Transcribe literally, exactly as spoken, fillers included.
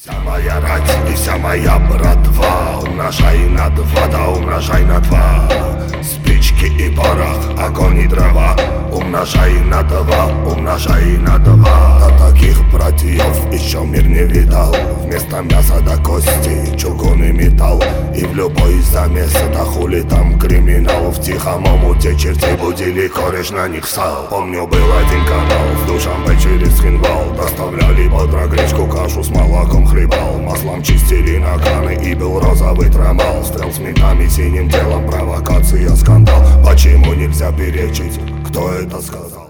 Вся моя рать и вся моя братва, умножай на два, да умножай на два. Спички и порох, огонь и дрова, умножай на два, умножай на два. Да таких братьев еще мир не видал. Вместо мяса до кости чугун и металл. И в любой замес, да хули там криминал. В тихом омуте чертей будили, кореш на них сал. Помню, был один канал, в Душанбе через Хинвал. Доставляли бодро гречку, кашу с молоком хлебал. Маслом чистили наганы и был розовый трамал. Стрел с ментами, синим телом, провокация, скандал. Почему нельзя перечить, кто это сказал?